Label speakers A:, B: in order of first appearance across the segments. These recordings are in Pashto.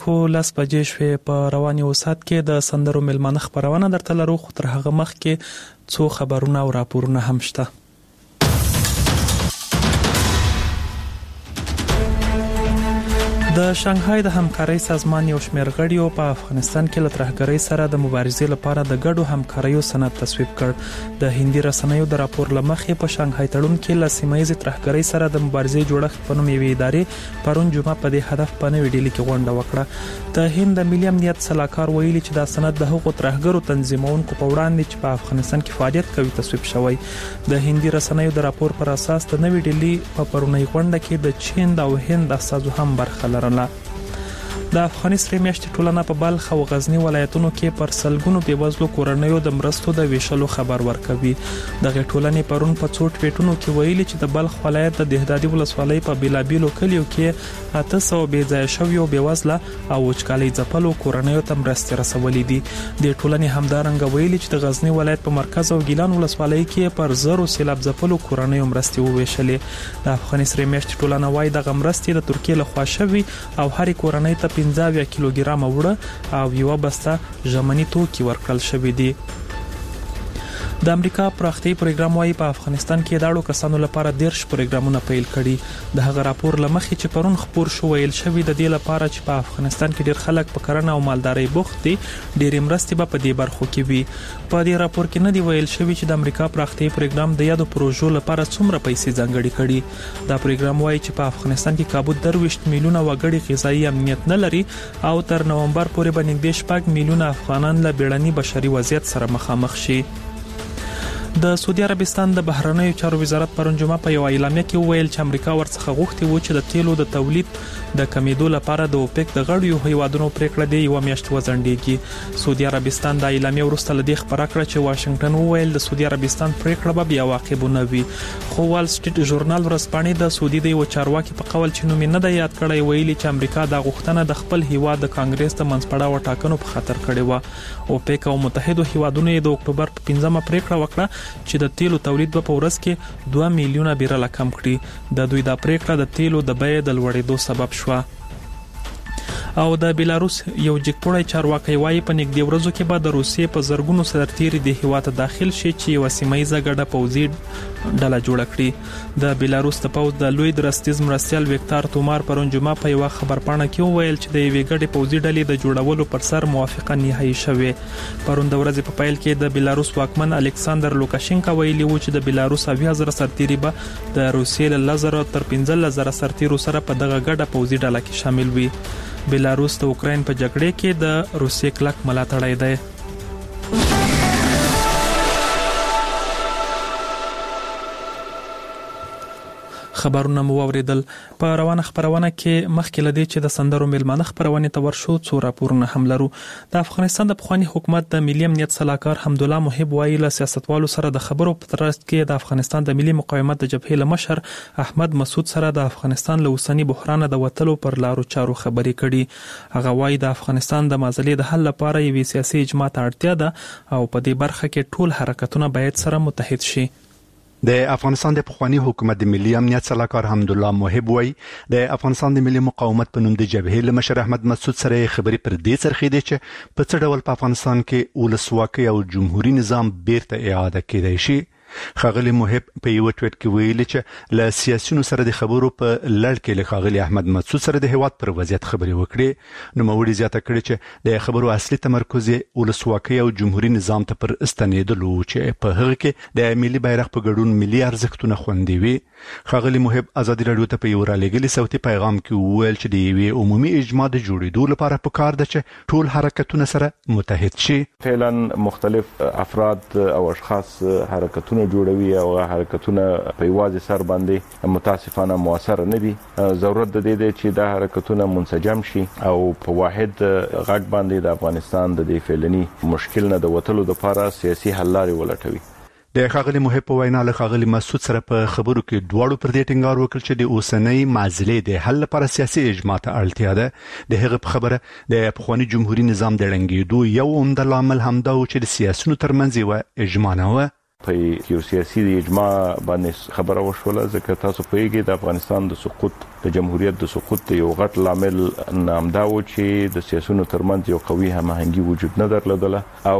A: اوریدونکو 10 بجې شوې په رواني اوسات کې د سندرو ملمانه خبرونه درته لرو، خو تر هغه مخکې څو خبرونه او راپورونه هم شته. د شانګهای د همکارۍ سازمان یو شمېر غړیو په افغانستان کې له ترهګرۍ سره د مبارزې لپاره د ګډو همکاریو سند تصویب کړ. د هندي رسنیو د راپور لمخې په شانګهای تړون کې له سیمایي ترهګرۍ سره د مبارزې جوړښت په نوم یوې ادارې پرون جمعه په دې هدف په نوې ډیلي کې غونډه وکړه. د هند د ملي امنیت سلاکار ویلي چې دا سند د هغو ترهګرو تنظیمونکو په وړاندې چې په افغانستان کې فعالیت کوي تصویب شوی. د هندي رسنیو د راپور پر اساس د نوې ډیلي په پرونی غونډه کې د چین او هند استازو هم برخه لرله. د افغاني سرې میاشتې ټولنه په بلخ او غزنی ولایتونو کې پر سلګونو بیوزلو کورنیو د مرستو د ویشلو خبر ورکوي. دغه ټولنې پرون په څو ټویټونو کې ویلي چې د بلخ ولایت د دهدادي ولسوالۍ په بیلابیلو کلیو کې 800 بېځایه شویو بیوزله او وچکالۍ ځپلو کورنیو ته مرستې رسولې دي. د ټولنې همدارنګه ویلي چې د غزنی ولایت په مرکز او ګیلان ولسوالۍ کې پر زرو سیلاب ځپلو کورنیو مرستې وویشلې. د افغاني سرې میاشتې ټولنه وايي دغه مرستې د ترکیې لخوا شوي او هر کورنۍ ته 15 کیلوګرام وړه او یو بسته ژمنی توکي ورکړل شوې دي. د امریکا پراختیایي پروګرام وايي په افغانستان کې د اړو کسانو لپاره 10 پروګرامونه پیل کړي. د هغه راپور لمخې چې پرون خبر شو ویل شوی د دې لپاره چې په افغانستان کې ډیر خلک په کرنه او مالدارۍ بوخت دي، ډېر مرستې به په دې برخو کې وي. په دې راپور کې نه دی ویل شوی چې د امریکا پراختیایي پروګرام د یادو پروژو لپاره څومره پیسې ځانګړي کړي. دا پروګرام وايي چې په افغانستان کې کابو 23 میلیونه وګړي غذایی امنیت نه لري او تر نومبر پورې به نږدې 6 میلیونه افغانان له بیړني بشري وضعیت سره مخامخ شي. د سعودي عربستان د بهرنیو چارو وزارت پرون جمعه په یو اعلامیه کې وویل چې امریکا ورڅخه غوښتي و چې د تیلو د تولید د کمیدو لپاره د اوپک د غړیو هیوادونو پریکړه دی یو میاشت وځنډیږي. سعودي عربستان د اعلامیه وروسته لدی خبره کړه چې واشنگټن وویل د سعودي عربستان پریکړه به بیا واقع نه وي. خو وال سټریټ ژورنال ورځپاڼې د سعودي د یو چارواکي په قول چې نوم نه دی یاد کړی ویلي چې امریکا د غوښتنه د خپل هیواد د کانګرس د منځپړاو ټاکنو په خاطر کړې و. اوپک او متحده هیوادونو د اکتوبر په 15مه پریکړه وکړه چې د تیلو تولید په ورځ کې 2 میلیونه بیرل کم کړي. د دوی د پریکړه د تیلو د بیې د لوړېدو سبب شو. او د بیلاروس یو جګپوړی چارواکي وايي په نږدې ورځو کې به د روسیې په زرګونو سرتیري د هیواد داخل شي چې یو سیمایي ګډه پوځي ډله جوړ کړي. د بیلاروس د پوځ د لوی درستیز مرستیال ویکتار تومار پرون جمعه په یو خبرپاڼه کې وویل چې د یوې ګډې پوځي ډلې د جوړولو پر سر موافقه نهایی شوه. پرون د ورځې په پیل کې د بیلاروس واکمن الکساندر لوکاشینکا ویلي و چې د بیلاروس 20,000 سرتیري به د روسیې له 10,000 تر 15,000 سرتیرو سره په دغه ګډه پوځي ډله کې شامل وي. بیلاروس د اوکراین په جګړه کې د روسیې کلک ملاتړی دی. خبرونه مو اوریدل. په روانه خبرونه کې مخکې لدی چې د سندرو ملمانه خبرونه ته ورشو څو راپورونه هم لرو. د افغانستان د پخوانی حکومت د ملي امنیت سلاکار حمدالله محب وایي له سیاستوالو سره د خبرو په ترڅ کې د افغانستان د ملي مقاومت د جبهې له مشر احمد مسعود سره د افغانستان له اوسنی بحران د وټلو پر لارو چارو خبرې کړي. هغه وایي د افغانستان د مسلې د حل لپاره یوې سیاسي اجماع ته اړتیا ده او په دې برخه کې ټول حرکتونه باید سره متحد شي.
B: د افغانستان د پخوانی حکومت د ملي امنیت سلاکار حمدالله محب وایي د افغانستان د ملي مقاومت په نوم د جبهې له مشر احمد مسعود سره خبرې پر دې څرخي دي چې په څه ډول په افغانستان کې ولسواکي او جمهوریت نظام بیرته اعاده کېدای شي. خاغلی محب په یو ټویټ کې ویلي چې له سیاسيونو سره د خبرو په لړ کې له خاغلی احمد مسعود سره د هیواد پر وضعیت خبرې وکړي. نو موري زیاته کړي چې د خبرو اصلي تمرکز ولسواکي او جمهوریت نظام ته پر استنیدلو چې په هغه کې د ملي بیرغ په ګډون ملي ارزښتونه خوندي وي. خاغلی محب ازادي رادیو ته په یو رالېږلي صوتي پیغام کې وویل چې د یوې عمومي اجماع د جوړېدو لپاره پکار ده چې ټول حرکتونه سره متحد شي.
C: فعلا مختلف افراد او اشخاص حرکتونه جوړوي او حرکتونه په یوازې سر باندې متاسفانه موثر نه دي. ضرورت د دې دی چې دا حرکتونه منسجم شي او په واحد غږ باندې د افغانستان د دې فعلني مشکل نه د وټلو لپاره سیاسي حل لارې ولټوي.
B: د خاغلی محب په وینا له خاغلی مسعود سره په خبرو کې دواړو پر دې ټینګار وکړ چې د اوسنۍ معضلې د حل لپاره سیاسي اجماع ته اړتیا ده. د هغه په خبره د پخوانی جمهوریت نظام د ړنګېدو یو عمده لامل همدا و چې د سیاسيونو ترمنځ یو اجماع نه و.
C: په یو سیاسي اجماع باندې خبره وشوله، ځکه تاسو پوهیږئ د افغانستان د سقوط د جمهوریت د سقوط یو غټ لامل نامدا و چې د سیاسيونو ترمنځ یو قوي هماهنګي وجود نه درلودله او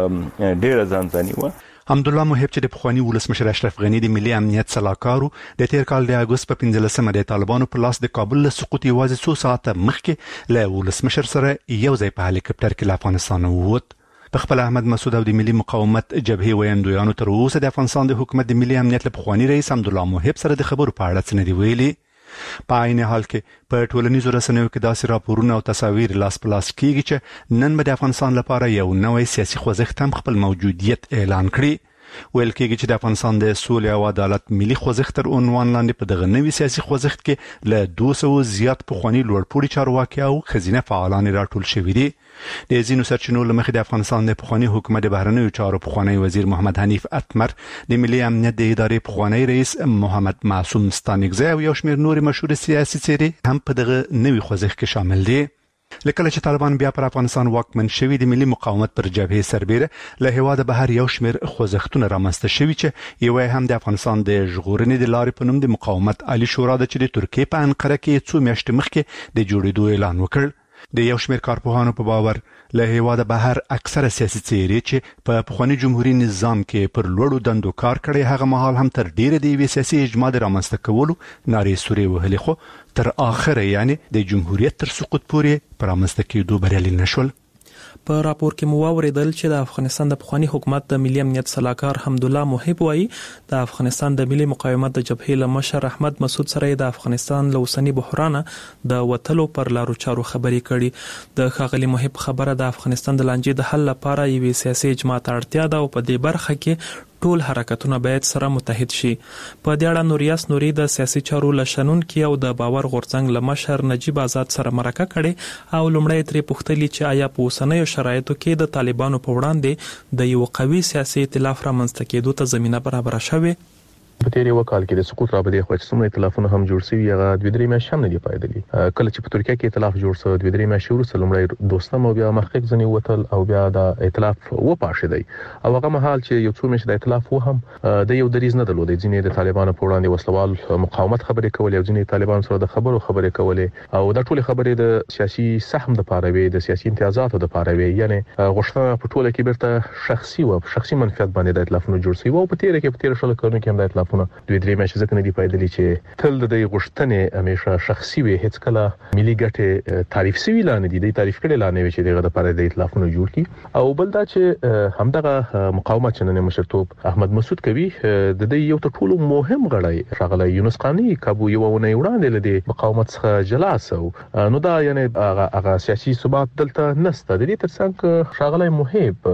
C: ډېر ځانځاني و.
B: حمدالله محب چې د پخوانی ولسمشر اشرف غنی د ملي امنیت سلاکارو د تیر کال د اگست په 15مه د طالبانو په لاس د کابل له سقوط یوازې 2 ساعته مخکې له ولسمشر سره یو ځای په هلیکاپټر کې له افغانستان ووت. په خپل احمد مسعود او د ملي مقاومت جبهې ویاندویانو تر اوسه د افغانستان د حکومت د ملي امنیت له پخوانی رئیس حمدالله محب سره د خبرو په اړه څه نه دی ویلي. په عین حال کې په ټولنیزو رسنیو کې داسې راپورونه او تصاویر لاس په لاس کېږي چې نن به د افغانستان لپاره یو نوی سیاسي خوځښت هم خپل موجودیت اعلان کړي. ویل کېږي چې د افغانستان د سولې او عدالت ملي خوځښت تر عنوان لاندې په دغه نوي سیاسي خوځښت کې له 200 زیات پخوانی لوړپوړي چارواکي او خزینه فعالان راټول شوي دي. د ځینو سرچینو له مخې د افغانستان د پخوانی حکومت د بهرنیو چارو پخوانی وزیر محمد حنیف اتمر، د ملي امنیت د ادارې پخوانی رئیس محمد معصوم ستانکزی او یو شمېر نور مشهور سیاسي څېرې هم په دغه نوي خوځښت کې شامل دي. لکه چې طالبان بیا پر افغانستان واکمن شوي، د ملي مقاومت پر جبهې سربېره له هیواده بهر یو شمېر خوځښتونه رامنځته شوي چې یو هم د افغانستان د ژغورنې د لارې په نوم د مقاومت عالي شورا ده چې د ترکیې په انقره کې 2 میاشتې مخکې د جوړېدو اعلان وکړ. د یو شمېر کارپوهانو په باور له هیواده بهر اکثره سیاسي څېرې چې په پخوانی جمهوریت نظام کې پر لوړو دندو کار کړی، هغه مهال هم تر ډیره د یوې سیاسي اجماع د رامنځته کولو نارې سورې وهلې، خو تر اخره یعنی د جمهوریت تر سقوط پورې پر رامنځته کېدو بریالي نشول.
A: په راپور کې مو واوریدل چې د افغانستان د پخوانی حکومت د ملي امنیت سلاکار حمدالله محب وایي د افغانستان د ملي مقاومت د جبهې له مشر احمد مسعود سره د افغانستان له اوسني بحران د وتلو پر لارو چارو خبرې کړي. د ښاغلي محب خبره د افغانستان د لانجې د حل لپاره یوې سیاسي اجماع ته اړتیا ده او په دې برخه کې ټول حرکتونه باید سره متحد شي. په دې اړه نوریاس نوري د سیاسي چارو لشنونکي او د باور غورځنګ له مشر نجیب آزاد سره مرکه کړي او لومړی ترې پوښتلي چې آیا په اوسنیو شرایطو کې د طالبانو په وړاندې د یو قوي سیاسي ائتلاف رامنځته کېدو ته زمینه برابره شوې.
D: په تیر یو کال کې د سقوط رابطې خو چې څومره ائتلافونه هم جوړ شوي هغه 2-3 میاشتې هم نه دی پایدلی. کله چې په ترکیه کې ائتلاف جوړ شو 2-3 میاشتې وروسته لومړی دوستم او بیا محقق ځنی وتل او بیا د ائتلاف و پاشي او هغه مهال چې یو څو میاشتې د ائتلاف و هم د یو دریز نه درلود. ځینې د طالبانو په وړاندې وسلوال مقاومت خبرې کولې او ځینې طالبان سره د خبرو خبرې کولې او د ټولې خبرې د سیاسي سهم د پاره د سیاسي امتیازاتو د پاره یعنی غوښتنه په ټوله کې برته شخصي منفعت باندې د ائتلافونو جوړ شوی او په تیر شل کلونو کې هم د ائتلافونو 2-3 میاشتې ځکه نه دی پایدلی چې تل د غوښتنې همیشه شخصي وي، هیڅ کله ملي ګټه تعریف سوي لانه دي تعریف کړي لانه وي چې دغه د پاره د ائتلافونو جوړ کی. او بل دا چې همدغه مقاومت چې نن مشرتوب احمد مسعود کوي د دې یو ټولو مهم غړی شغله یونس قانی کابو یو ونه وړاندې لدی مقاومت څخه جلاسو نو دا یعنی هغه سیاسي ثبات دلته نسته. د دې ترڅنګ شغله محب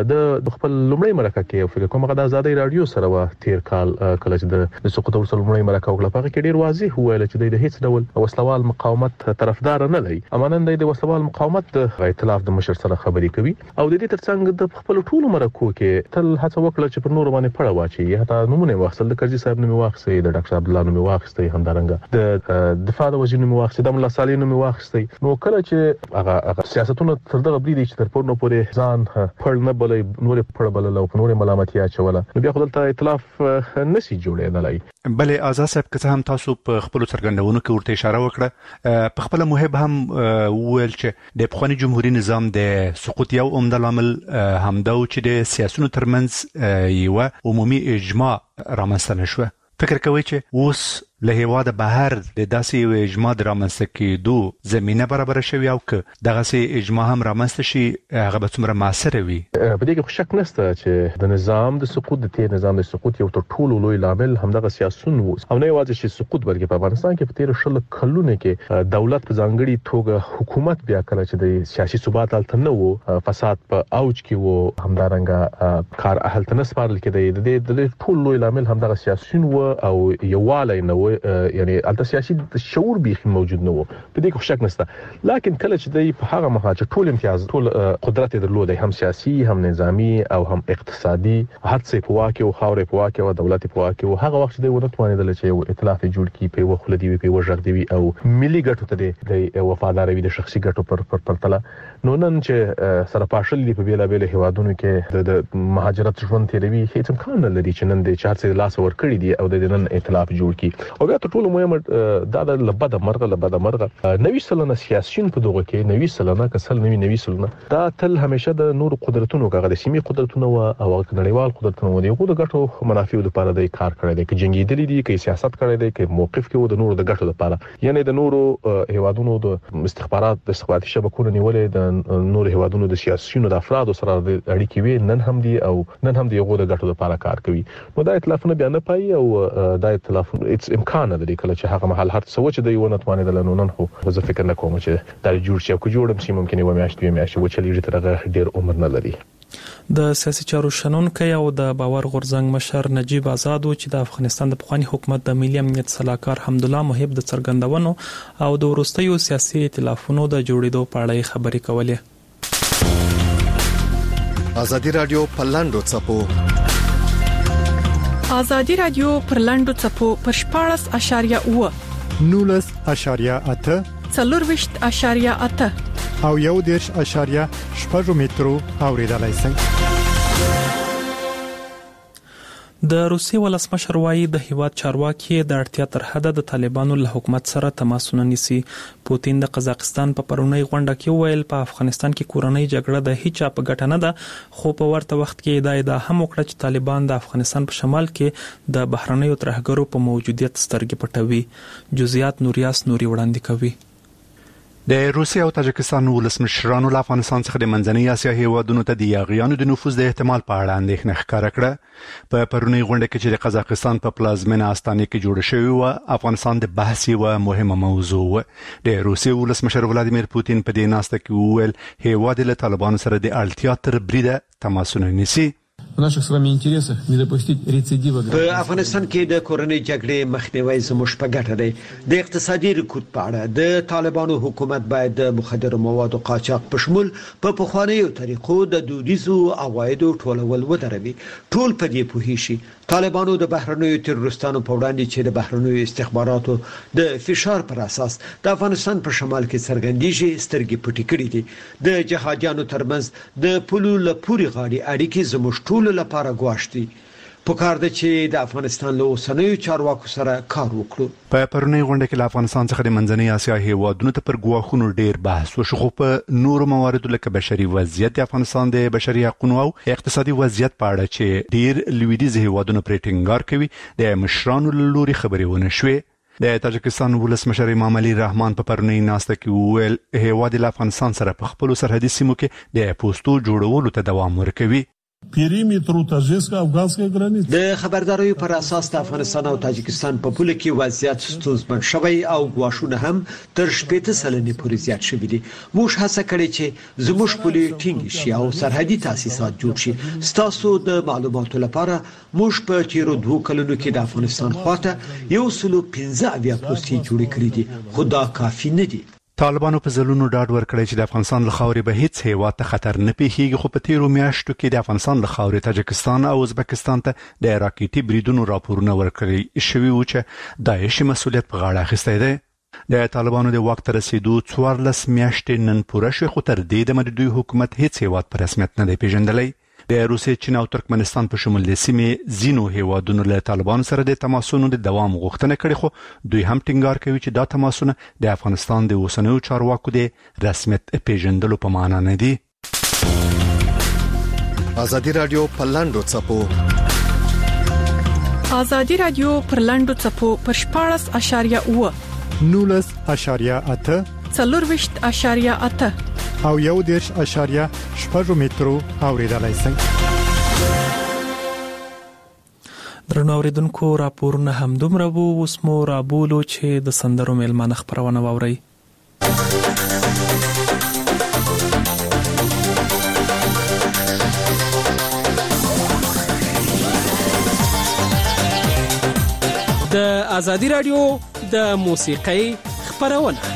D: د خپل لومړی مرکه کې فکر کوم غدا آزادۍ رادیو سره و تیر کال کله چې د سقوط ورسره لومړی مرکه وکړه په کې ډیر واضح وویل چې د هیڅ ډول وسلوال مقاومت طرفدار نه دی. امانن د وسلوال مقاومت د ائتلاف د مشر سره خبرې کوي او د دې ترڅنګ د خپل ټولو مرکو کې تل هڅه وکړه چې پر نور باندې پړه واچي. حتی نمونه واخصل د کرزي صاحب نوم واخصي، د ډاکټر عبد الله نوم واخصي، همدارنګه د دفاع د وزیر نوم واخصي، د مولا صالح نوم واخصي. نو کله چې هغه سیاستونه تر دغه بری دي چې تر پورنو پورې ځان پړ نه بلې نور پړ بلل او نور ملامتیا چوله نو بیا خپل ائتلاف نسی جوړېدلای.
B: بلې آزاد صاحب که هم تاسو په خپل څرګندونو کې ورته اشاره وکړه، په خپل محب هم وویل چې د پخوانی جمهوریت نظام د سقوط یو عمده لامل همدا و چې د سیاسيونو ترمنځ یو عمومي اجماع رامنځته نشوه. فکر کوي چې اوس له هیواده بهر د داسې یو اجماع رامنځته کېدو زمینه برابره شوي او که دغسې اجماع هم رامنځته شي هغه به څومره مؤثره وي؟
D: په دې کې شک نشته چې د نظام د سقوط د تیر نظام د سقوط یو تر ټولو لوی لامل همدغه سیاسون وو او نه یوازې چې سقوط بلکې په افغانستان کې په تیر شل کلونو کې دولت په ځانګړي توګه حکومت بیا کله چې د سیاسي ثبات الته نه وو، فساد په اوج کې وو، همدارنګه کار اهل تنسپارل کې د ټول لوی لامل همدغه سیاسون وو او یووالی نه وو یعنی البته سیاسي شعور به موجود نه و په دې کې شک نشته لکه کله چې د په هغه مخه چې ټول امتیاز ټول قدرت درلود هم سیاسي هم نظامی او هم اقتصادي هر څه په واکه او خاورې په واکه او دولت په واکه او هغه وخت د ونه توانیدل چې یو ائتلاف جوړ کی په وخت دی په وژغ دی او ملي ګټو ته د وفاداري د شخصي ګټو پر پرتله نو نن چې سره پاشل دی په بیلابل هوادونو کې د مهاجرت ژوند تیروي هیڅ امکان نه لري چې نن د 4 سره لاس ور کړی دی او د نن ائتلاف جوړ کی او بیا ټول مهمه دا د لبد مرغه نوې سلنه سیاسيون په دغه کې نوې سلنه کسل نوې سلنه دا تل همیشه د نور قدرتونو کغه د سیمې قدرتونو او نړیوال قدرتونو دی غو د ګټو منافع لپاره د کار کړی دی چې جنگیدلی دي کې سیاست کړی دی کې موقف کې د نور د ګټو لپاره یعنی د نورو هوادونو د استخباراتي شبکو نیولې د نور هوادونو د سیاسيونو د افراد سره د اړیکې وی نن هم دی غو د ګټو لپاره کار کوي نو دا ائتلافونه بیا نه پای او دا ائتلاف امکان لري کله چې هغه محل هر څه چې دی ونه توانې د لنونن خو زه فکر نه کوم چې دا جوړ شي او جوړم شي ممکن یو میاشت و چلیږي ترغه ډیر عمر نه لري
A: د سیاسي چارو شنونکو او د باور غورځنګ مشر نجیب آزاد چې د افغانستان د پخوانی حکومت د ملي امنیت صلاحکار حمدالله محب د څرګندونو او د وروستیو سیاسي ائتلافونو د جوړېدو په اړه خبرې کولې.
E: ازادي رادیو پرلاندو چپو
F: ازادي رادیو پرلاندو چپو پر 14.9
G: 19.8
F: 4.8
G: او 1.8 مترو اوریدلای شئ.
A: د روسیې ولسمشر وايي د هیواد چارواکي د اړتیا تر حده د طالبانو له حکومت سره تماسونه نیسي. پوتین د قزاقستان په پرونی غونډه کې ویل په افغانستان کې کورنۍ جګړه د هیڅ په ګټه نه ده خو په ورته وخت کې دا ادعا هم وکړه چې طالبان د افغانستان په شمال کې د بهرنیو ترهګرو په موجودیت سترګې پټوي. جزئیات نوریاس نوري وړاندې کوي.
B: د روسیې او تاجکستان ولسمشرانو له افغانستان څخه د منځنۍ اسیا هیوادونو ته د یاغیانو د نفوذ د احتمال په اړه اندېښنه ښکاره کړه. په پرونی غونډه کې چې د قزاقستان په پلازمینه استانه کې جوړ شوی و افغانستان د بحث یوه مهمه موضوع و. د روسیې ولسمشر ولادیمیر پوتین په دې ناسته کې وویل هیواد له طالبانو سره د اړتیا تر بریده تماسونه نیسي.
H: په
I: افغانستان کې د کورنۍ جګړې مخنیوي زموږ په ګټه دی. د اقتصادي رکود په اړه د طالبانو حکومت باید د مخدر موادو قاچاق په شمول په پخوانیو طریقو د دودیزو عوایدو ټولول ودروي. ټول په دې پوهی شي طالبانو د بهرنیو تروریستانو په وړاندې چې د بهرنیو استخباراتو د فشار پر اساس د افغانستان په شمال کې څرګندېږي سترګې پټې کړې دي. د جهادیانو ترمنځ د پولو لپاره غاړي اړیکې زموږ ټول لپاره غواړي. پکار د چې د افغانستان له اوسنیو چارواکو سره کار وکړو.
B: په پرونی غونډه کې له افغانستان څخه د منځنۍ اسیا هیوادونو ته پر ګواښونو ډیر بحث وشو خو په نورو مواردو لکه بشري وضعیت د افغانستان د بشري حقوقو او اقتصادي وضعیت په اړه چې ډیر لویدیځ هیوادونو پرې ټینګار کوي د مشرانو له لوري خبرې ونه شوې. د تاجکستان ولسمشر امام علي رحمان په پرونی ناسته کې وویل هیواد له افغانستان سره په خپل سرحدي سیمو کې د پوسټو جوړولو ته دوام ورکوي.
I: د خبرداريو پر اساس د افغانستان او تاجکستان په پوله کې وضعیت ستونزمن شوی او غواښونه هم تر 80% پورې زیات شوي دي. موږ هڅه کړې چې زموږ پولې ټینګ شي او سرحدي تاسیسات جوړ شي. ستاسو د معلوماتو لپاره موږ په تیرو 2 کلونو کې د افغانستان خواته 115 پوسټې جوړې کړې دي خو دا کافي نه دي.
B: طالبانو په ځلونو ډاډ ورکړی چې د افغانستان له خاورې به هیڅ هیواد ته خطر نه پیښیږي خو په تیرو میاشتو کې د افغانستان له خاورې تاجکستان او ازبکستان ته د راکټي بریدونو راپورونه ورکړي شوي و چې داعش مسؤلیت په غاړه اخیستی دی. د طالبانو د واک ته رسیدو 14 میاشتې نن پوره شوې خو تر دې دمه د دوی حکومت هیڅ هیواد په رسمیت نه دی پیژندلی. د روسیې، چین او ترکمنستان په شمول د سیمې ځینو هیوادونو له طالبانو سره د تماسونو د دوام غوښتنه کړې خو دوی هم ټینګار کوي چې دا تماسونه د افغانستان د اوسنیو چارواکو د رسمیت پیژندلو په معنا نه دي.
E: ازادي رادیو پرلاندو چپو
F: ازادي رادیو پرلاندو چپو پر 14.9
G: 19.8
F: 4.8
G: او 1.8 مترو اوریدلای شئ.
A: درنو اوریدونکو راپورونه هم دومره وو. اوس مو رابولو چې د سندرو میلمانه خبرونه واوري. د
H: ازادي رادیو د موسیقۍ خبرونه.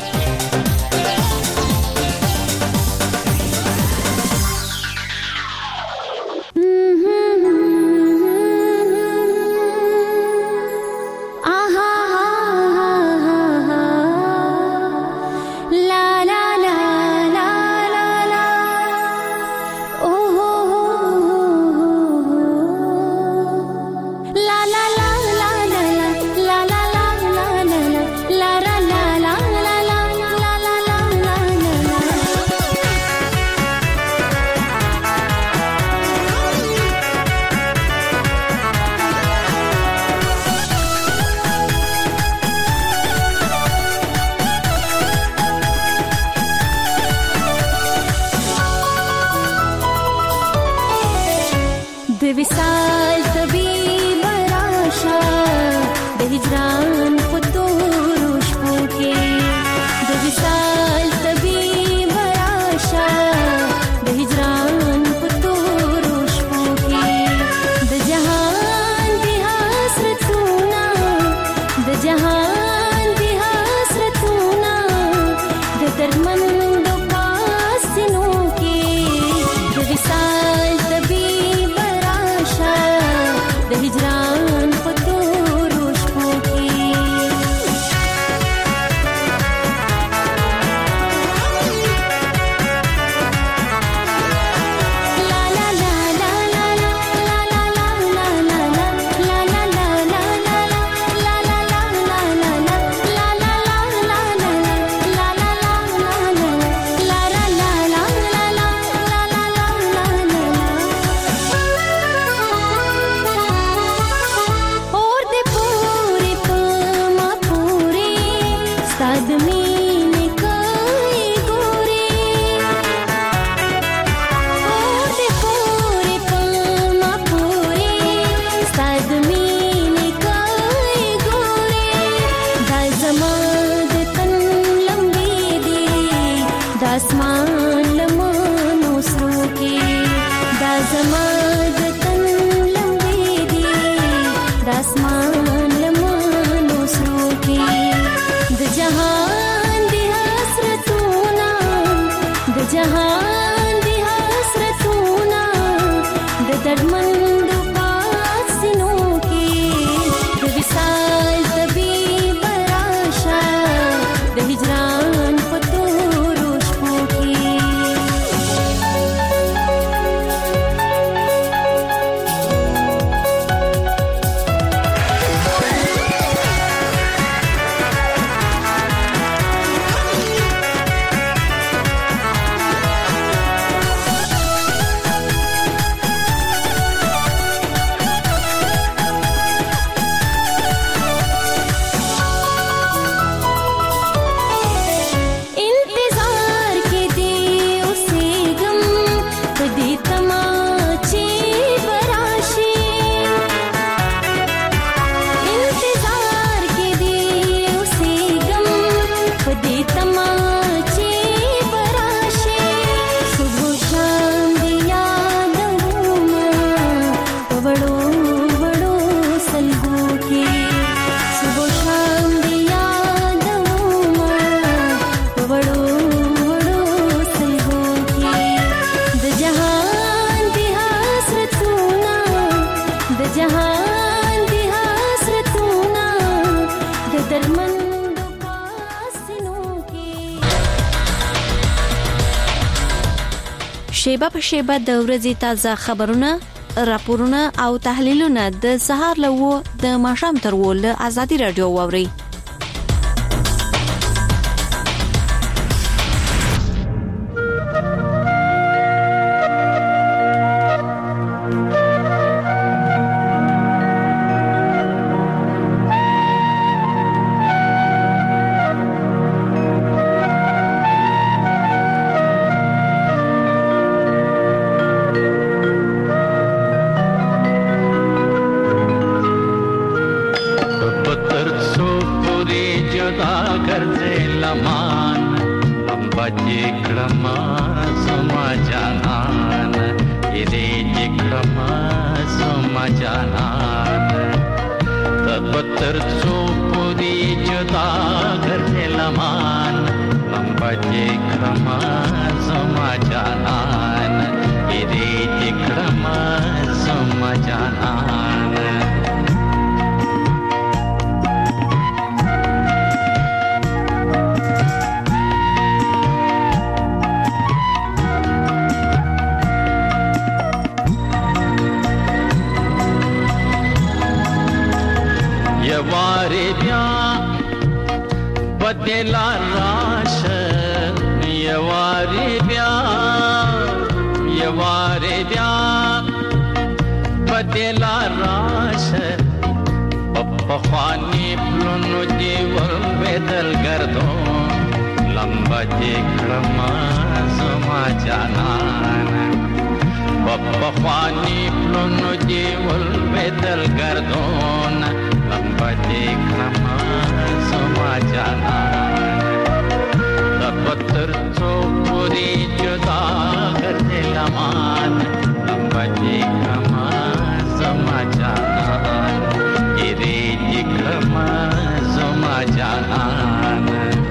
J: شیبه په شیبه د ورځې تازه خبرونه، راپورونه او تحلیلونه د سهار له 9 د ماښام تر 10 له ازادي رادیو واوري.
K: जानान तब तर لمان لمبجې کړم زما جانان دې کړم زما جانان یوارې بیا بدلا راشه یوارې بیا بدلا راشه په خواني پلونو دی ور بدل ګرځو لمبا دې کړم زما جانان په خواني پلونو دی ور بدل ګرځو لمبا دې کړم زما جانان پتر څو پوری جدا کړې لمان لمبا دې کړم زما جانان دې کړم زما جانان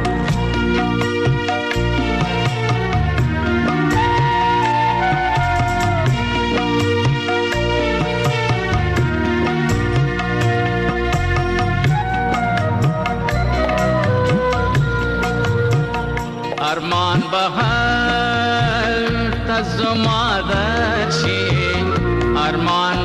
K: ارمان بهر تزما درشي ارمان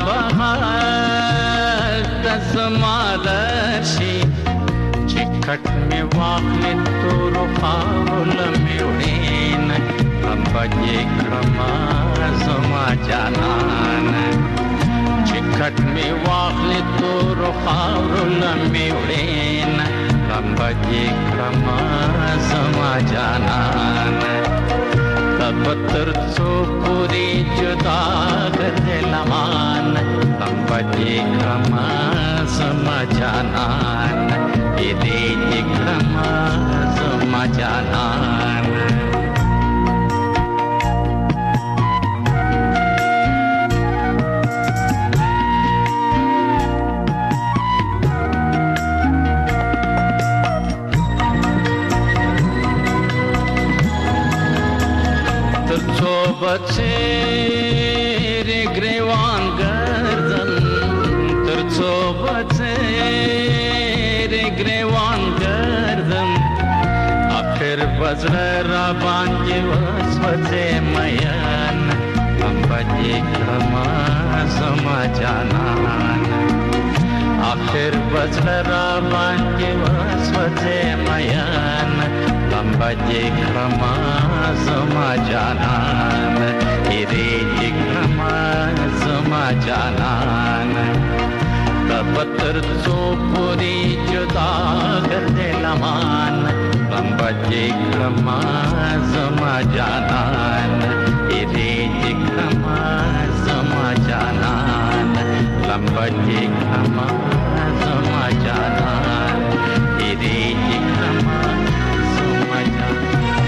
K: بهر تزما درشي چکټ می واخلې تور خاول می وړین لمبجې کړم زما جانان چکټ می واخلې تور خاول می وړین لمبجې کړم زما جانان پتر څو پوری جدا کړې لمان لمبجې کړم زما جانان دې کړم زما جانان بچه گریوان گردن ترڅو بچه گریوان گردن اخر بزر را باندې وسوځه میان لمبجې کړم زما جانان اخر بزر را باندې وسوځه میان لمبجې کړم زما جانان دې کړم زما جانان پتر څو پوری جدا کړې لمان لمبجې کړم زما جانان دې کړم زما جانان لمبجې کړم زما جانان دې کړم زما جانان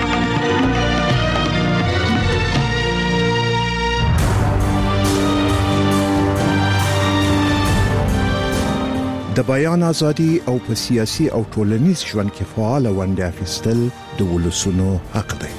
L: د بیان ازادي او په سیاسي او ټولنیز ژوند کې فعال ونډه اخیستل د ولسونو حق دی.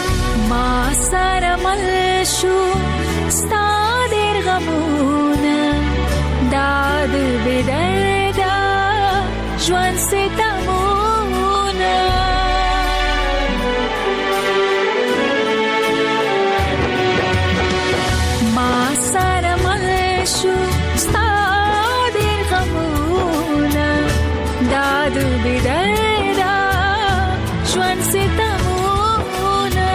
M: شو ستا ډېر غمونه ژوند ستمونه ما سره مل شو ستا ډېر غمونه دا د بدایدا ژوند ستمونه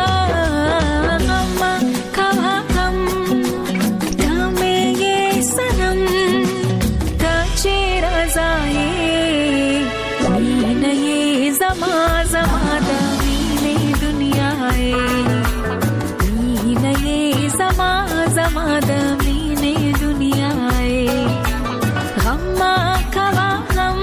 M: غم کوا غم دمه یې سنم دا چې رضایي مینه یې زما زما د مینې دنیا مینه یې زما زما د مینې دنیا غم کوا غم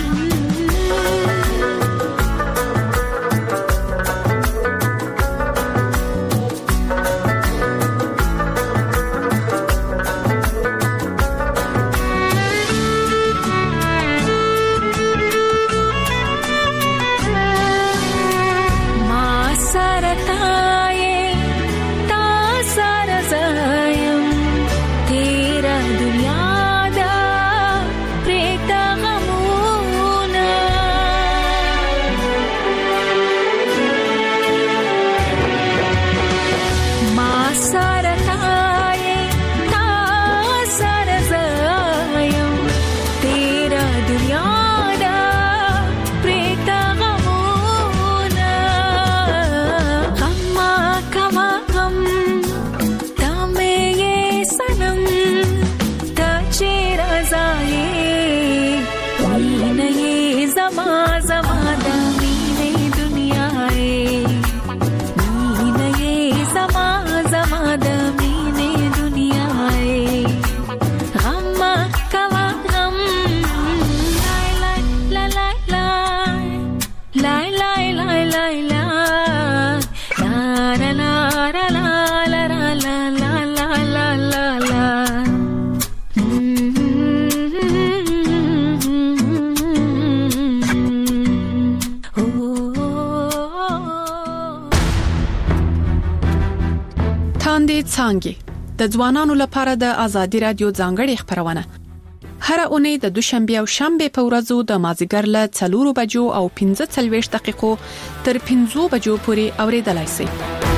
M: څانګې د ځوانانو لپاره د ازادي رادیو ځانګړي خبرونه هر اونۍ د دوشنبه او شنبه په ورځو د مازیګر له 4 بجو او 15 دقیقو تر 5 بجو پورې اوریدلای شئ.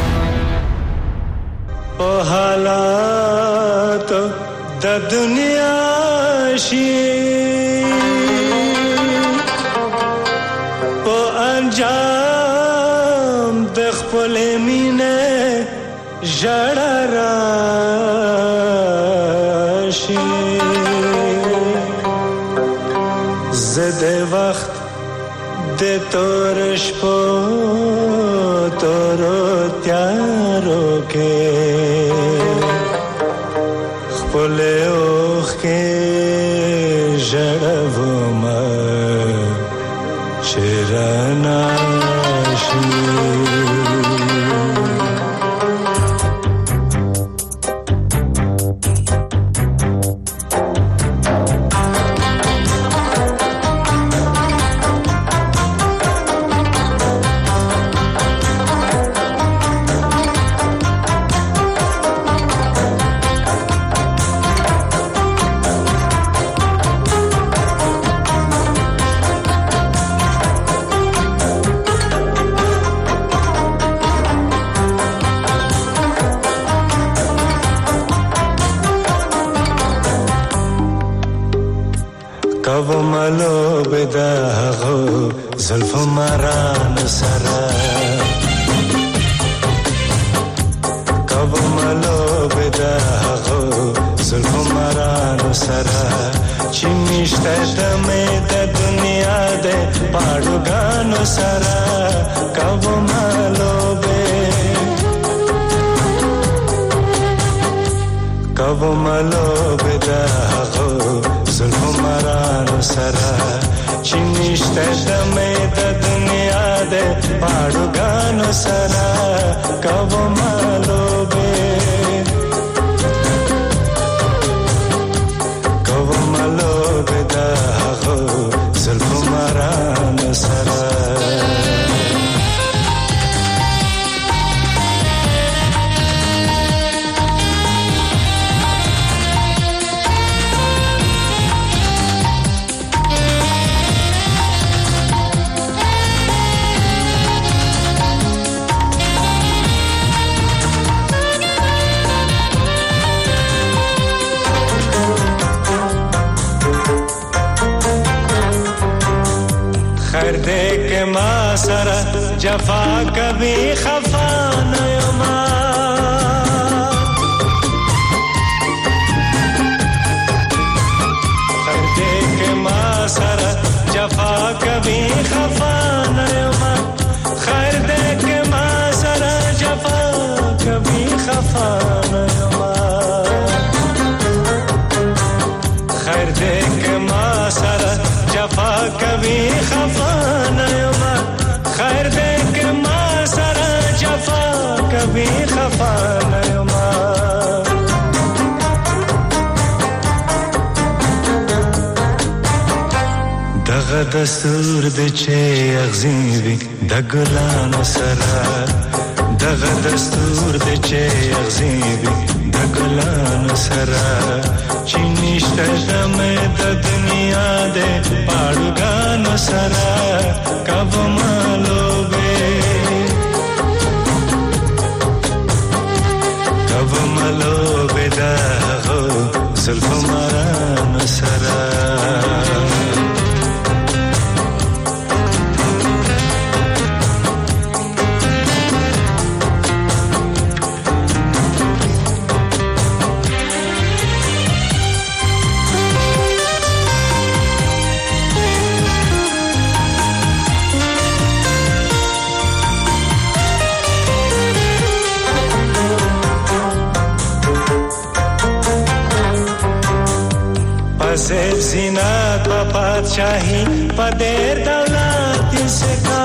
N: په حالات د دنیا شي په انجام د خپل مینه جړه راشي زده وخت د تور شپو تور تیارو کې خپل اوخ کې جړه ومه شیرانا شي کاو مالو بدا غو زلف مران سرا کاو مالو بدا غو زلف مران سرا چمیشته دمه د دنیا د پاړو غانو سرا کاو مالو به کاو مالو بدا غو زلف مران سرا چمیشته دمه د دنیا د پاړو غانو سرا کاو مالو به کاو مالو بدا غو زلف مران سرا خیر دے کہ ما سرا جفا کبھی خفا نیما خیر دے کہ ما سرا جفا کبھی خفا نیما خیر دے کہ ما سرا جفا کبھی خفا نیما خیر دے کہ ما سرا جفا کبھی خفا نیما خیر دے کہ ما سرا جفا کبھی خفا نیما دغه دستور د چې اغزیوي د ګلانو سره دغه دستور د چې اغزیوي د ګلانو سره چې نشته د مې د دنیا د پاړګانو سره کب مالوبه دغه زلف مارانو سره پسیب زینت و پادشاهی پدر دولت سکا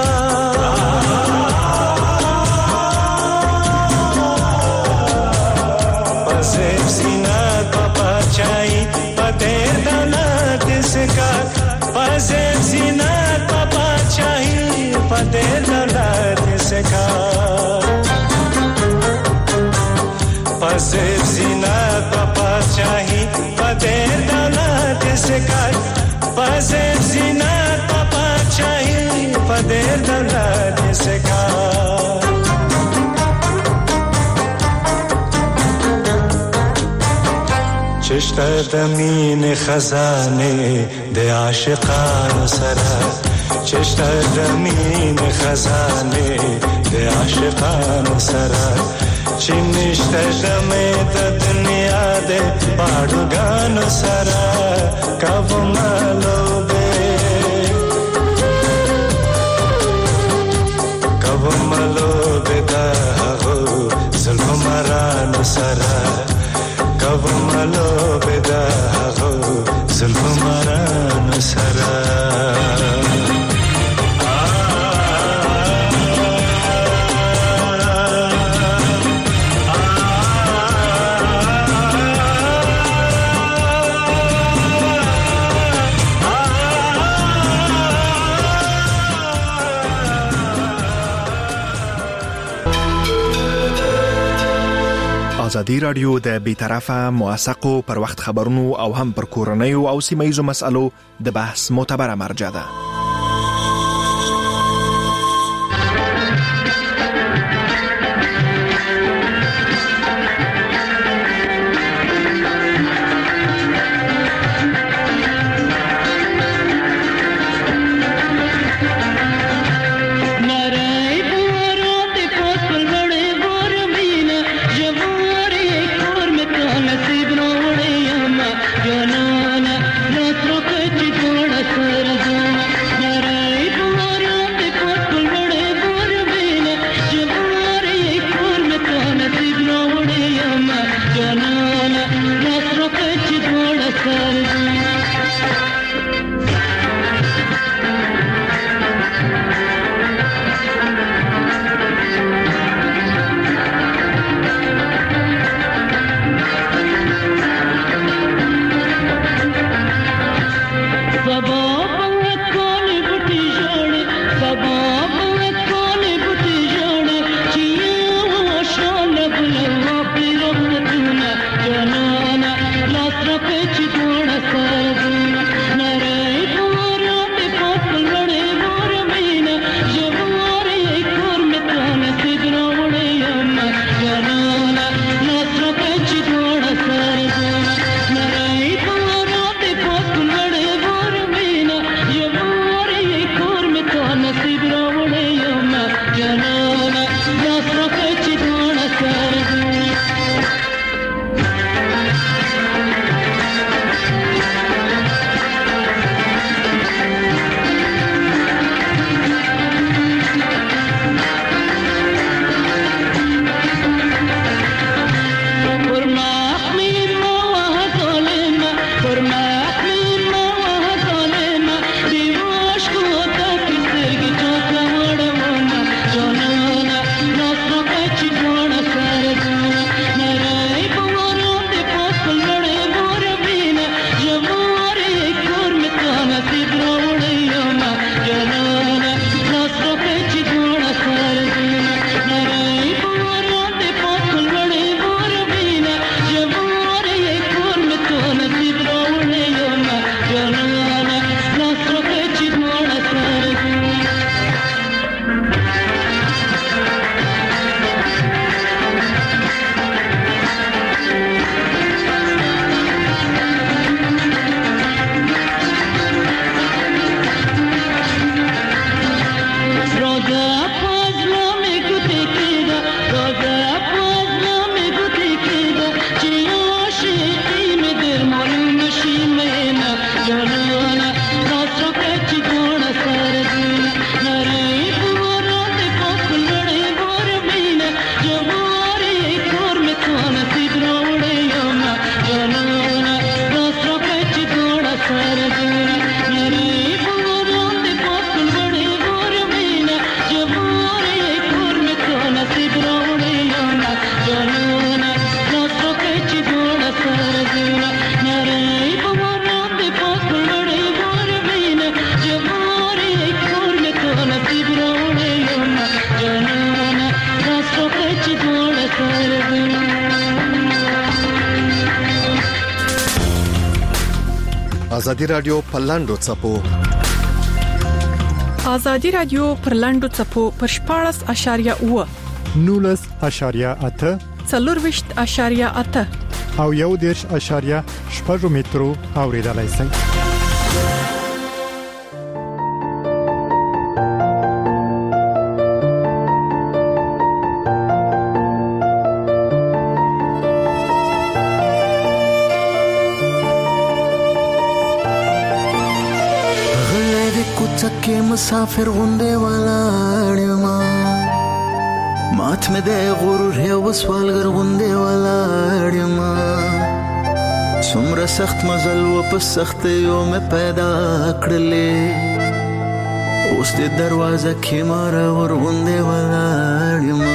N: پسیب زینت و پادشاهی پدر دولت سکا پسیب زینت و پادشاهی پدر دولت سکا پسیب زینت و پادشاهی پدر دولت سکای پسیب زینت و پادشاهی پدر دولت سکای چشته دمین خزانه د عاشقانو سره چشته دمین خزانه د عاشقانو سره چې نشته دمې د دنیا د پاړګانو سره کب مالوبه دغه زلف مارانو سره کب مالوبه دغه زلف مارانو سره
O: ازادي رادیو د بیطرفه موثقو پر وخت خبرونو او هم پر کورنیو او سیمه‌یزو مسالو د بحث معتبره مرجع ده.
P: Jana, na, na,
E: ازادي رادیو پلاندو چپو
F: ازادي رادیو پرلندو چپو پر 14.8
G: 19.8
F: 40.8
G: او 1.8 مترو اوریدلای شئ.
P: के मुसाफिर गुंडे वाला अड़मा माथ में दे गुरूर है वसवाल गर गुंडे वाला अड़मा सुमर सख्त मजल वो पस सख्त यो में पैदा अकड़ले उस दे दरवाजा के मारा और गुंडे वाला अड़मा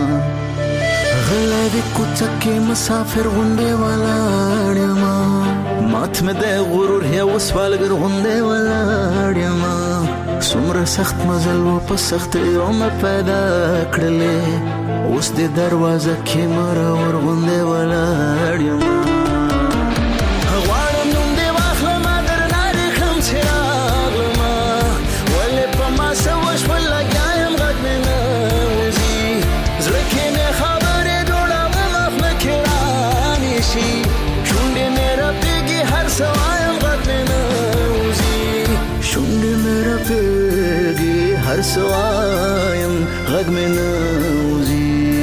P: गला दे कुछ के मुसाफिर गुंडे वाला अड़मा माथ में दे गुरूर है वसवाल गर गुंडे वाला अड़मा सुमर सख्त मजल वो पस सख्त योम पैदा कड़ले उस दे दरवाजा के मरा और गुंडे वाला अड़मा वाड़म नुंदे वाखला मादर नारी खम छागमा वले पमा सवश वला गायम गद में नौजी zrake ne khabare dola maf makirani shi shunde mera pegi har sawayam gad में नौजी shunde mera pegi har sawayam gad में नौजी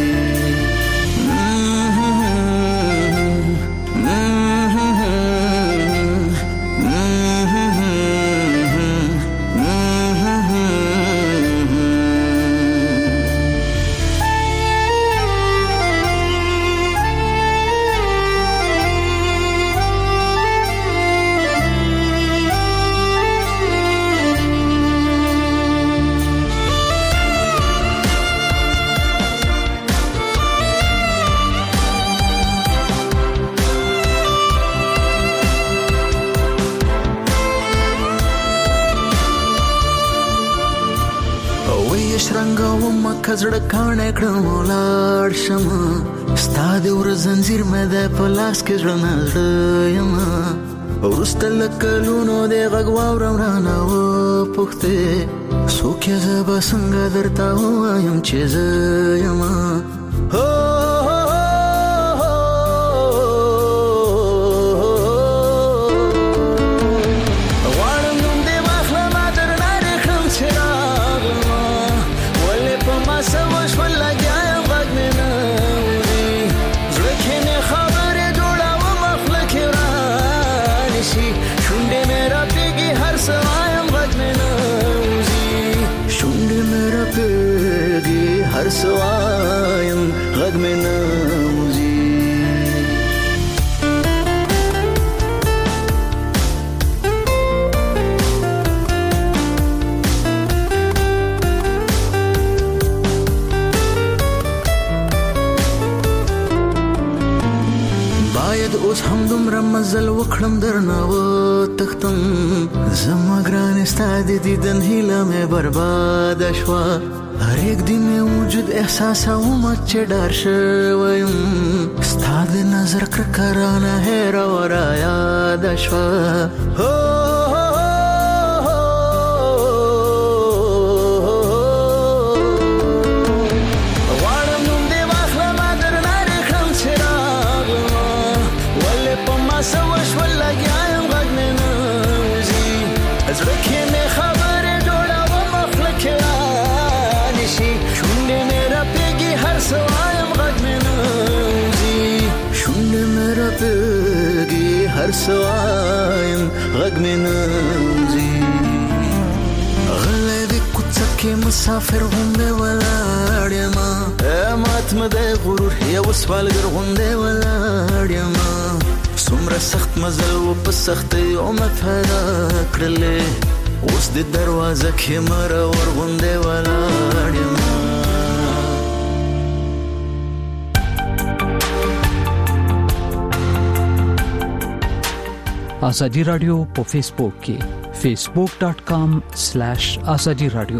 P: कजड़ खाने क्रमोलार शमा स्तादे उर जंजीर में दे पलास के जना यमा उस्तल कलूनो दे गगवाव रमराना वो पुख्ते सोखे जब संग दरता हो यम चेज यमा हो हर सवायम गद में नौजी बायद उस हमदुम रमजल वखड़म दरना वो तख्तम जमग्रान स्तादी दीदन हिला में बर्बाद अशवा हर एक दिन में वजूद एहसास हूँ मच्चे डर शवयम स्ताद नजर कराना है रवराया दशवा हो वाड़म नुंदे वाखला मादर नारे खम छरागमा वले पम्मा सवश वला गायम गद में नौजी अजरखे में खबर जोड़ा वो मखलक shunde mera pegi har sawayam gad mein nauzi shunde mera pegi har sawayam gad mein nauzi gale de kuch ke musafir hunde wala adyama mat made gurur ya waswal gar hunde wala adyama sumra sakht mazal wo pas sakht yom fara kdle उस दे दरवाजा के मरा और गुंडे वाला अड़मा
Q: आजादी रेडियो په फेसबुक کې facebook.com/azadi radio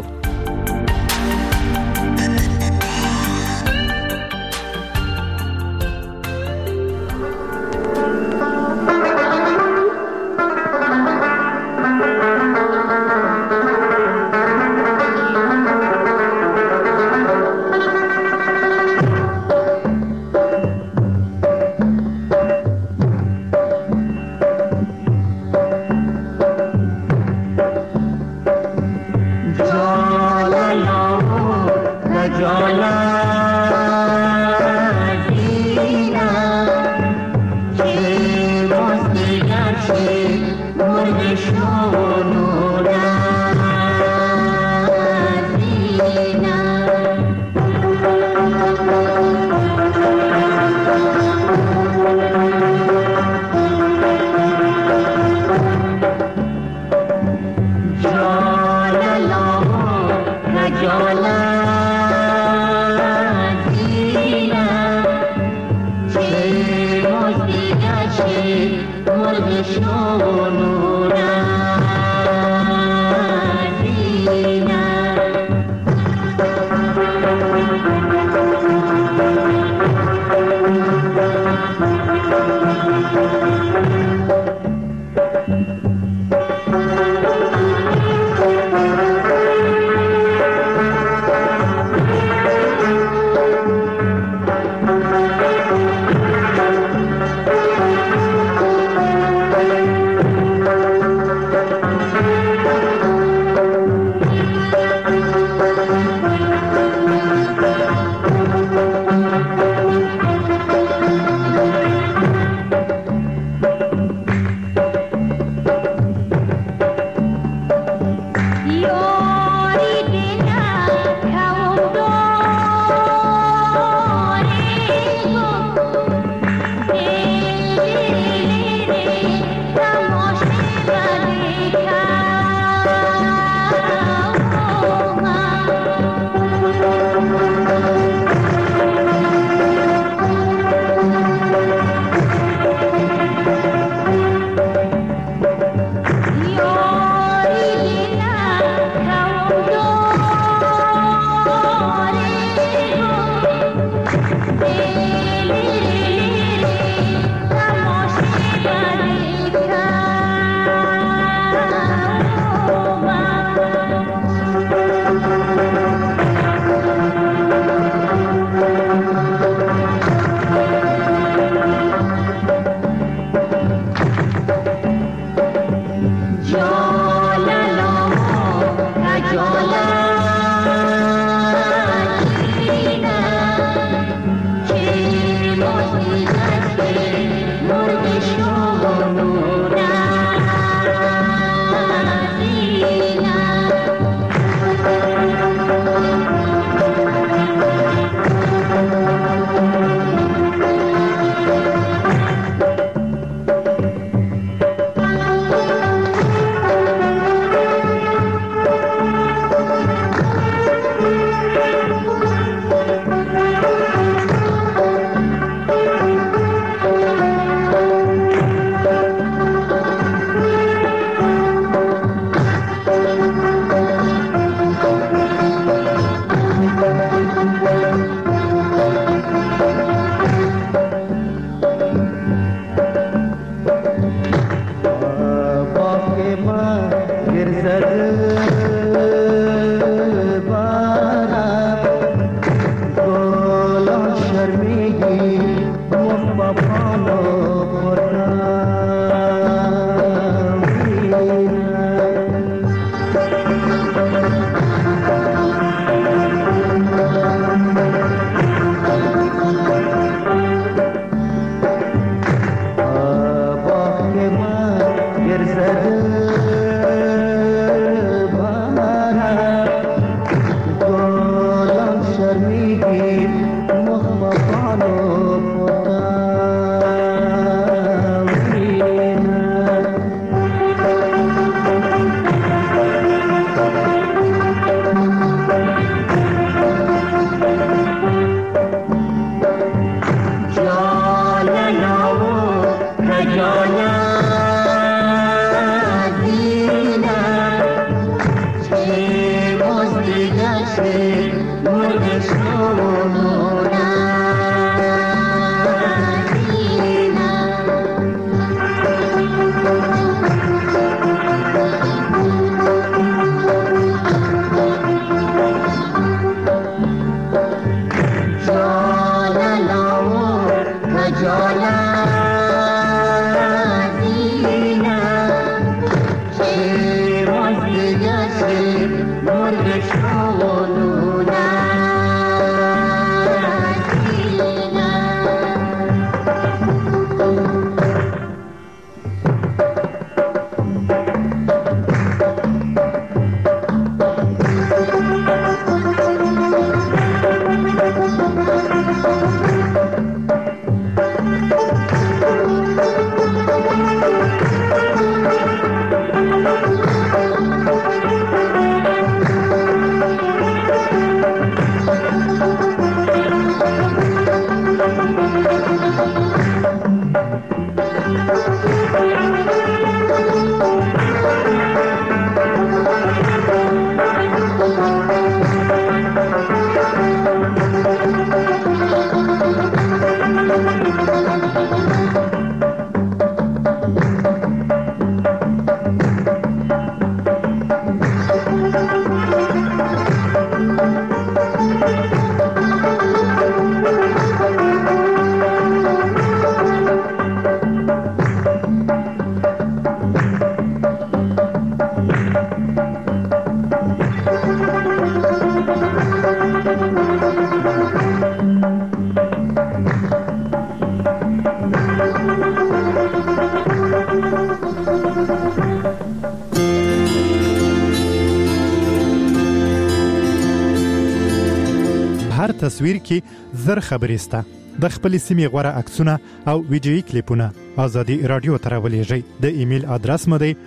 G: هر تصویر کې زر خبرې سته. د خپل سیمې غوړه عکسونه او ویډیويي کلیپونه ازادي رادیو ته راولېږئ. د ایمیل ادرس مو دی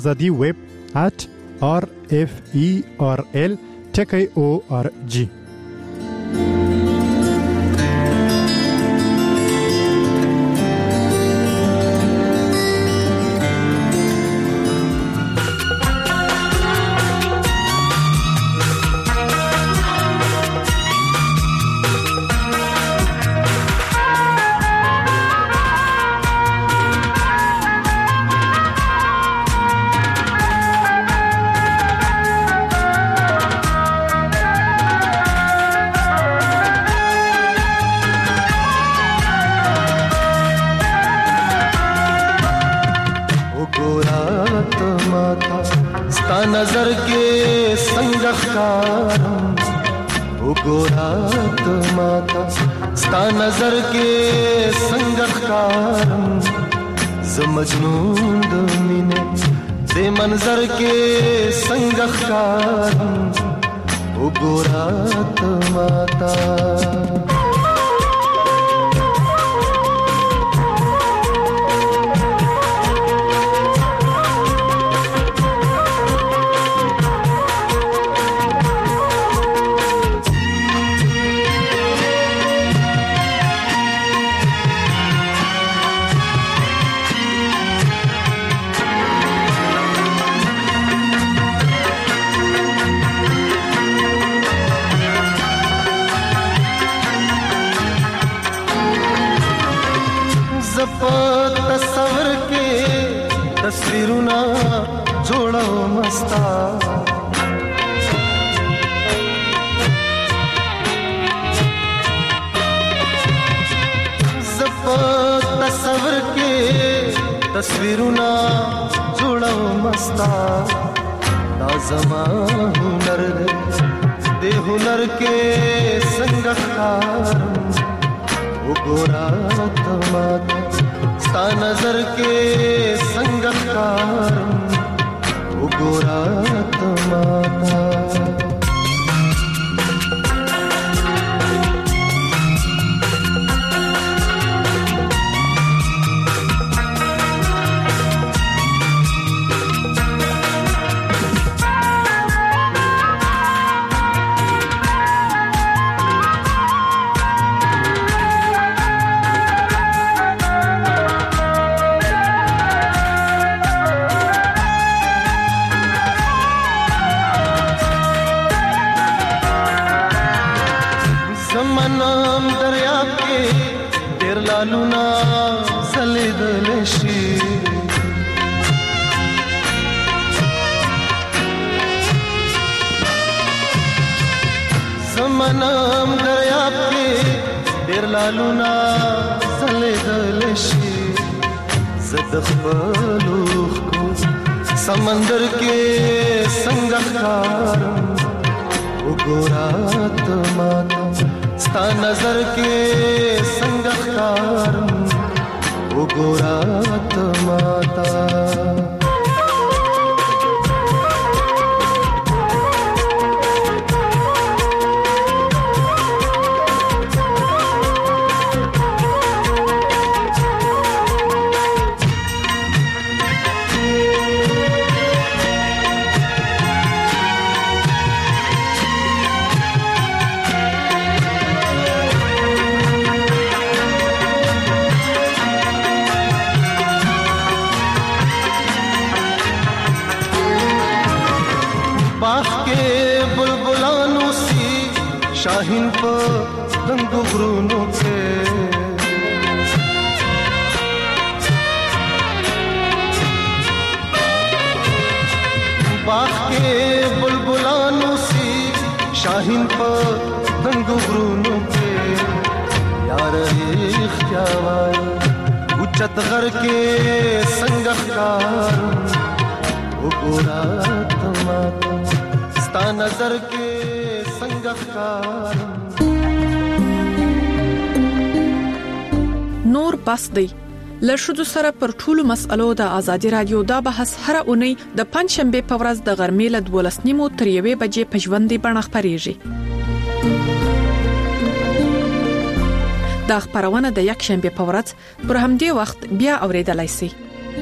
G: azadi@referl.org.
P: नजर के संग ख्कारम उगोरात माता स्ता नजर के संग ख्कारम मजनून द मीने दे मंजर के संग ख्कारम उगोरात माता तस्वर के तस्वीरुना जोड़ो मस्ता तस्वर के तस्वीरुना जोड़ो मस्ता ताज़मा हुनर दे हुनर के संगखार उगोरात माता स्ता नजर के संगकार उगोरात माता लूना सलिद लेशी समनम दरिया पे देर लालूना सलिद लेशी ज़दख़लूख को समंदर के संगखार उगोरात माता स्ता नजर के संगखार उगोरात माता शाहीन पर रंग गुरूनों के बाग के बुलबुलानों सी शाहीन पर रंग गुरूनों के यार इख्तियार उच्चत घर के संगकार उगोरात माता स्ता नजर के
M: نور بس دی لښودو سره پر ټولو مسالو د ازادي رادیو دا بحث هر اونۍ د پنځشنبه په ورځ د غرمې له 12:30 تر 1 بجې په ژوندۍ بڼه خبريږي دا خبرونه د یک شنبه په ورځ پر همدې وخت بیا اوریدلای شئ.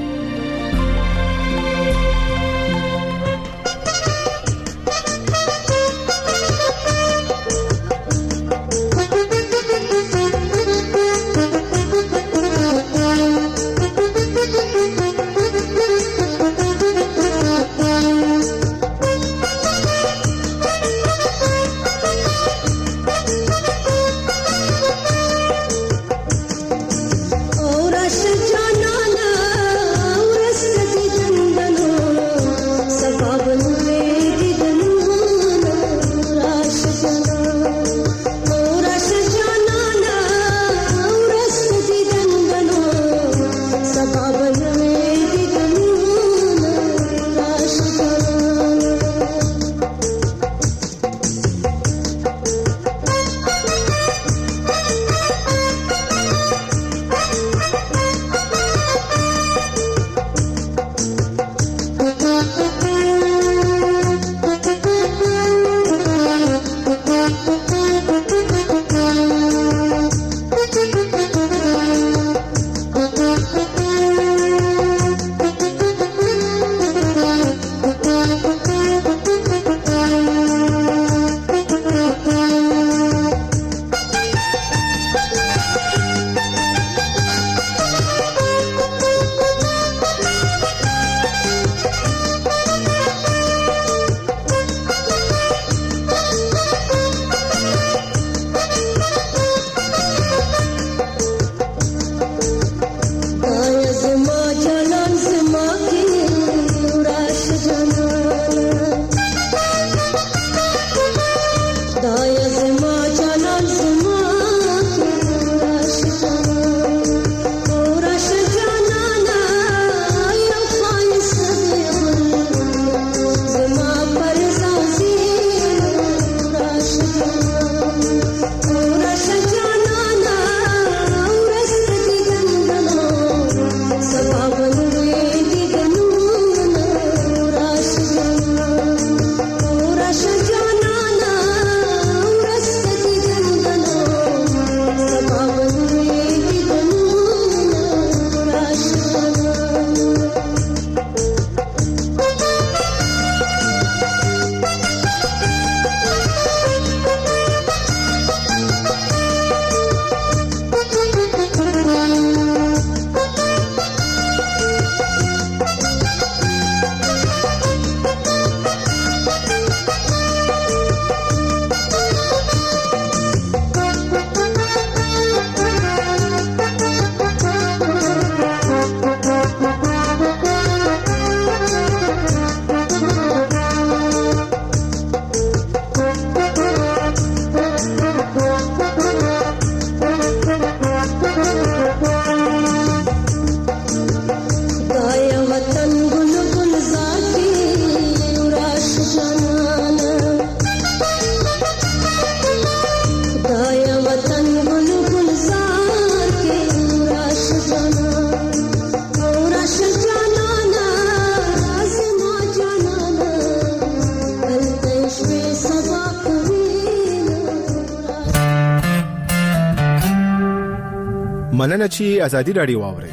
O: مننه چې ازادي رادیو واوري.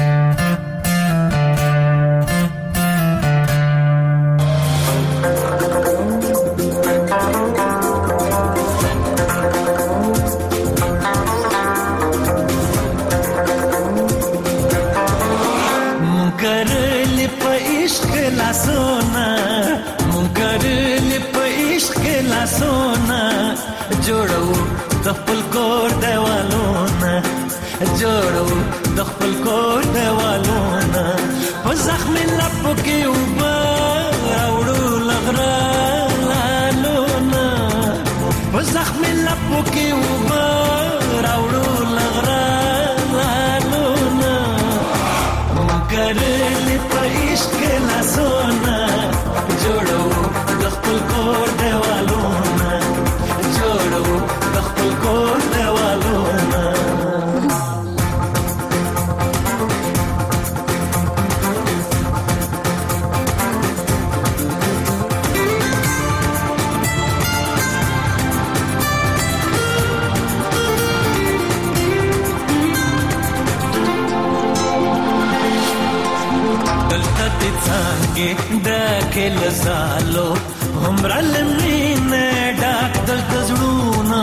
N: मुकरल पे इश्क ला सोना, मुकरल पे इश्क ला सोना, जोड़ो दफल कोर देवालोना, जोड़ो दफल कोर देवालोना, वो ज़ख्म लपो के ऊपर औड़ो लगरा लालोना, वो ज़ख्म लपो के ऊपर औड़ो लगरा लालोना, मुकरल पे इश्क ला सोना, जोड़ो दफल कोर देवालोना, जोड़ो दफल कोर देवालोना. څنګه ډکه لزالو همرا لمینه ډک دل تزړونه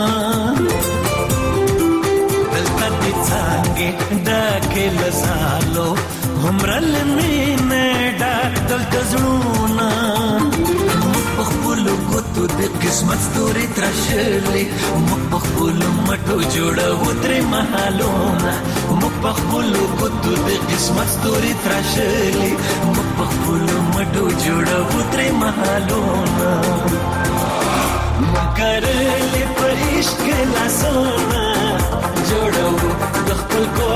N: دلته دې څنګه ډکه لزالو همرا لمینه ډک دل تزړونه مخبولو ګوتو د قسمت ستوري ترشلې مخبولو مټو جوړو درې محلونه مخبولو ګوتو د قسمت ستوري ترشلې مخبولو مټو جوړو درې محلونه مکرلې په عشق لاسونه جوړو د خپل کو